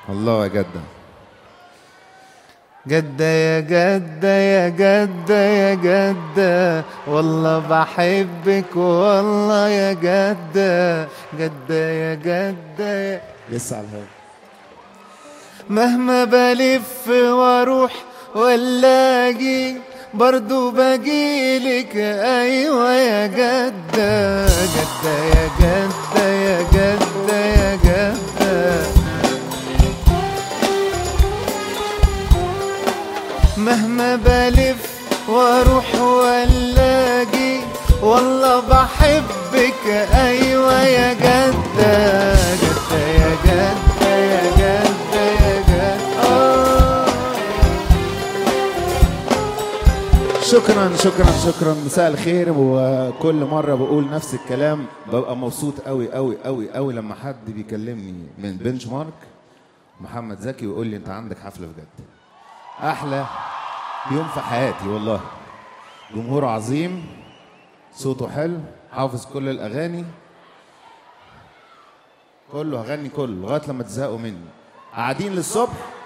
الله يا جدة. جدة يا جدة يا جدة يا جدة، والله بحبك والله يا جدة. جدة يا جدة يا لسه على الهوا. مهما بلف واروح ولا اجي برضو بجيلك، ايوه يا جدة. جدة يا جدة يا جدة يا جدة، مهما بلف واروح ولا اجي والله بحبك، ايوه يا جدة. جدة يا جدة يا جدة يا جدة. شكرا شكرا شكرا. مساء الخير. وكل مرة بقول نفس الكلام، ببقى مبسوط قوي قوي قوي قوي لما حد بيكلمني من بنش مارك محمد زكي ويقول لي انت عندك حفلة بجد. احلى يوم في حياتي والله. جمهور عظيم، صوته حلو، حافظ كل الاغاني، كله هغني كله لغايه لما تزهقوا مني. قاعدين للصبح